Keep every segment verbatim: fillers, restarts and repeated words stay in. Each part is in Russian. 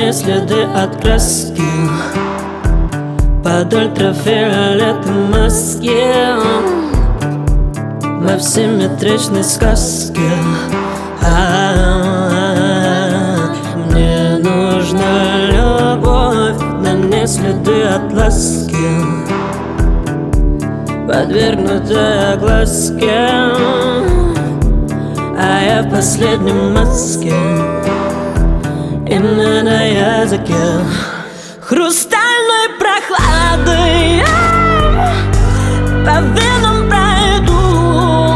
мне следы от краски под ультрафиолетом маски. Мы в симметричной сказке. А-а-а. Мне нужна любовь, на ней следы от ласки, подвергнутая огласке. А я в последнем маске, имя на языке хрустальной прохлады. По венам пройду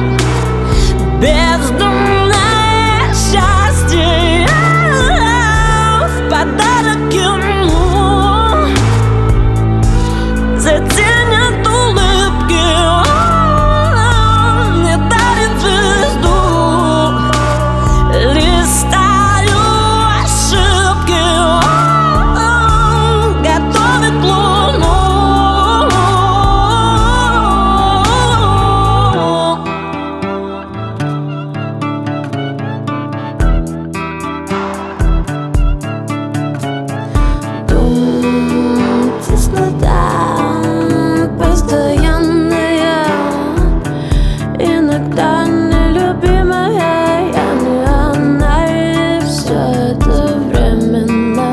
бездумное счастье в подарок ему. Затенят улыбки, не дарит звезду. Листаю ошибки, готовит луну. Теснота постоянная, иногда нелюбимая. Я не она, и все это временно.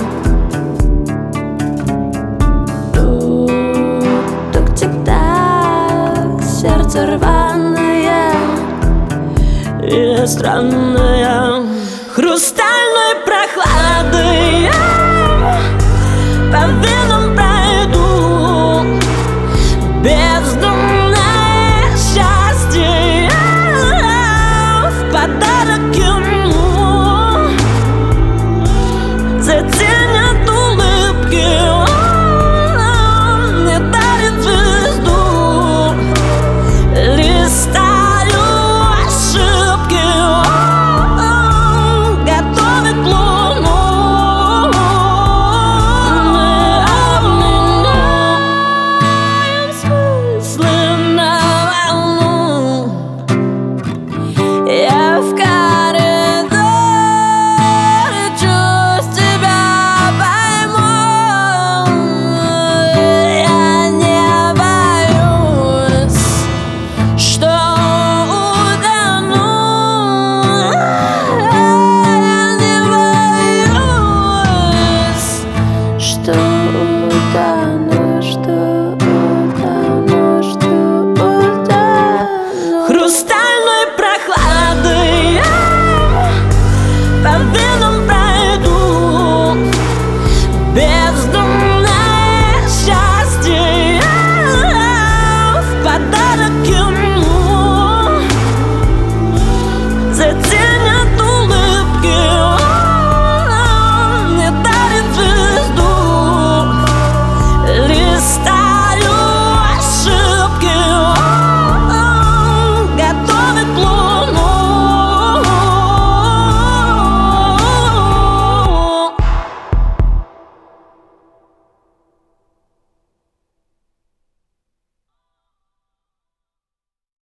Тук, тик-так, сердце рваное и странное, хрустальной прохлады по венам